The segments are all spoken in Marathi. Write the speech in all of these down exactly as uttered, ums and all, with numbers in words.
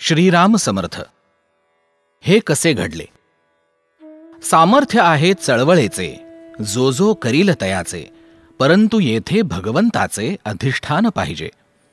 श्रीराम समर्थ. हे कसे घडले? सामर्थ्य आहे चळवळेचे, जो जो करील तयाचे, परंतु येथे भगवंताचे अधिष्ठान पाहिजे.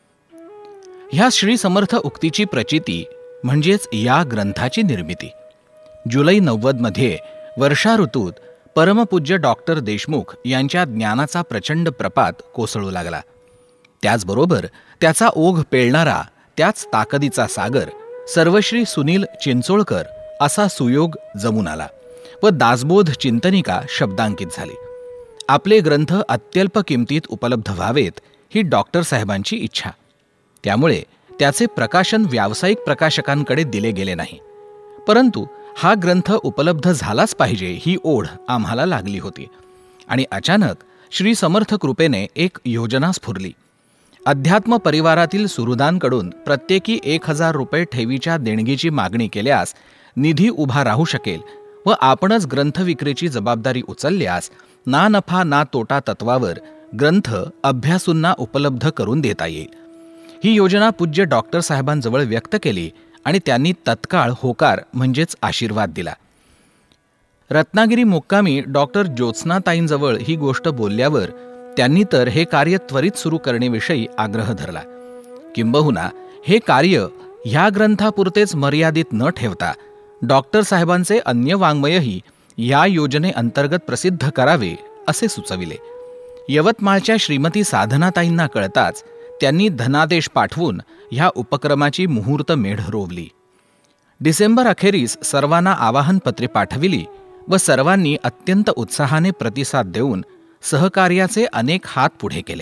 ह्या श्री समर्थ उक्तीची प्रचिती म्हणजेच या ग्रंथाची निर्मिती. जुलै नव्वद मध्ये वर्षा ऋतूत परमपूज्य डॉक्टर देशमुख यांच्या ज्ञानाचा प्रचंड प्रपात कोसळू लागला. त्याचबरोबर त्याचा ओघ पेलणारा, त्याच ताकदीचा सागर सर्वश्री सुनील चिंचोळकर असा सुयोग जमून आला व दासबोध चिंतनिका शब्दांकित झाली. आपले ग्रंथ अत्यल्प किमतीत उपलब्ध व्हावेत ही डॉक्टर साहेबांची इच्छा. त्यामुळे त्याचे प्रकाशन व्यावसायिक प्रकाशकांकडे दिले गेले नाही. परंतु हा ग्रंथ उपलब्ध झालाच पाहिजे ही ओढ आम्हाला लागली होती. आणि अचानक श्री समर्थ कृपेने एक योजना स्फुरली. अध्यात्म परिवारातील सुहृदांकडून प्रत्येकी एक हजार रुपये ठेवीच्या देणगीची मागणी केल्यास निधी उभा राहू शकेल व आपणच ग्रंथ विक्रीची जबाबदारी उचलल्यास ना नफा ना तोटा तत्वावर ग्रंथ अभ्यासूंना उपलब्ध करून देता येईल. ही योजना पूज्य डॉक्टर साहेबांजवळ व्यक्त केली आणि त्यांनी तत्काळ होकार म्हणजेच आशीर्वाद दिला. रत्नागिरी मुक्कामी डॉक्टर ज्योत्स्नाताईंजवळ ही गोष्ट बोलल्यावर त्यांनी तर हे कार्य त्वरित सुरू करण्याविषयी आग्रह धरला. किंबहुना हे कार्य ह्या ग्रंथापुरतेच मर्यादित न ठेवता डॉक्टर साहेबांचे अन्य वाङ्मयही या योजनेअंतर्गत प्रसिद्ध करावे असे सुचविले. यवतमाळच्या श्रीमती साधनाताईंना कळताच त्यांनी धनादेश पाठवून ह्या उपक्रमाची मुहूर्त मेढ रोवली. डिसेंबर अखेरीस सर्वांना आवाहनपत्रे पाठविली व सर्वांनी अत्यंत उत्साहाने प्रतिसाद देऊन सहकार्याचे अनेक हात पुढे केले.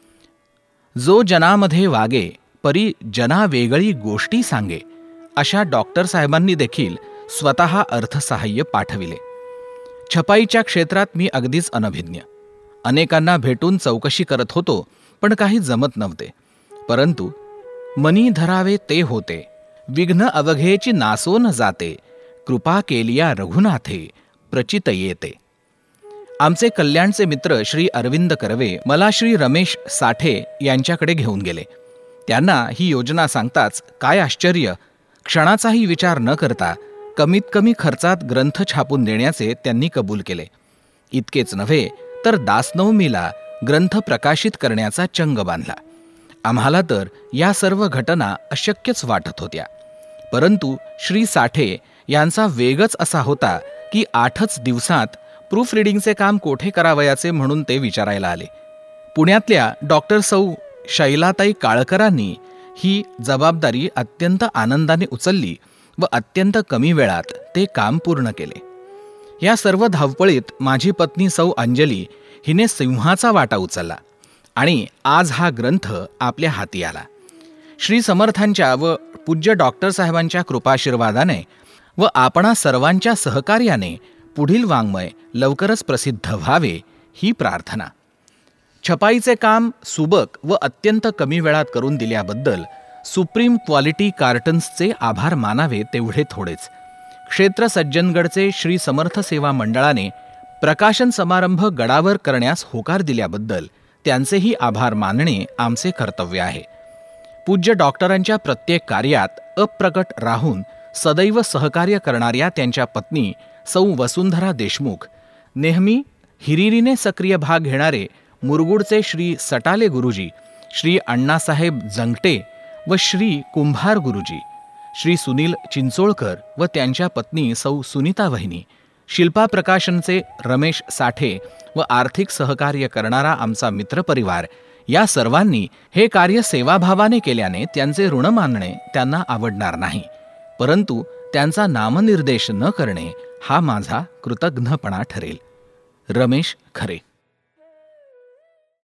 जो जनामध्ये वागे परी जना वेगळी गोष्टी सांगे अशा डॉक्टर साहेबांनी देखील स्वतः अर्थसहाय्य पाठविले. छपाईच्या क्षेत्रात मी अगदीच अनभिज्ञ. अनेकांना भेटून चौकशी करत होतो, पण काही जमत नव्हते. परंतु मनी धरावे ते होते, विघ्न अवघेची नासोन जाते, कृपा केलिया रघुनाथे प्रचित येते. आमचे कल्याणचे मित्र श्री अरविंद कर्वे मला श्री रमेश साठे यांच्याकडे घेऊन गेले. त्यांना ही योजना सांगताच काय आश्चर्य! क्षणाचाही विचार न करता कमीत कमी खर्चात ग्रंथ छापून देण्याचे त्यांनी कबूल केले. इतकेच नव्हे तर दासनवमीला ग्रंथ प्रकाशित करण्याचा चंग बांधला. आम्हाला तर या सर्व घटना अशक्यच वाटत होत्या. परंतु श्री साठे यांचा वेगच असा होता की आठच दिवसात प्रूफ रिडिंगचे काम कोठे करावयाचे म्हणून ते विचारायला आले. पुण्यातल्या डॉक्टर सौ शैलाताई काळकरांनी ही जबाबदारी अत्यंत आनंदाने उचलली व अत्यंत कमी वेळात ते काम पूर्ण केले. या सर्व धावपळीत माझी पत्नी सौ अंजली हिने सिंहाचा वाटा उचलला आणि आज हा ग्रंथ आपल्या हाती आला. श्री समर्थांच्या व पूज्य डॉक्टर साहेबांच्या कृपाशीर्वादाने व आपणा सर्वांच्या सहकार्याने पुढील वाङ्मय लवकरच प्रसिद्ध व्हावे ही प्रार्थना. छपाईचे काम सुबक व अत्यंत कमी वेळात करून दिल्याबद्दल सुप्रीम क्वालिटी कार्टन्सचे आभार मानावे तेवढे थोडेच. क्षेत्र सज्जनगडचे श्री समर्थ सेवा मंडळाने प्रकाशन समारंभ गडावर करण्यास होकार दिल्याबद्दल त्यांचेही आभार मानणे आमचे कर्तव्य आहे. पूज्य डॉक्टरांच्या प्रत्येक कार्यात अप्रकट राहून सदैव सहकार्य करणाऱ्या त्यांच्या पत्नी सौ वसुंधरा देशमुख, नेहमी हिरिरीने सक्रिय भाग घेणारे मुरगुडचे श्री सटाले गुरुजी, श्री अण्णासाहेब जंगटे व श्री कुंभार गुरुजी, श्री सुनील चिंचोळकर व त्यांच्या पत्नी सौ सुनीता वहिनी, शिल्पा प्रकाशनचे रमेश साठे व आर्थिक सहकार्य करणारा आमचा मित्रपरिवार या सर्वांनी हे कार्य सेवाभावाने केल्याने त्यांचे ऋण मानणे त्यांना आवडणार नाही. परंतु त्यांचा नामनिर्देश न करणे हा माझा कृतज्ञपणा ठरेल. रमेश खरे.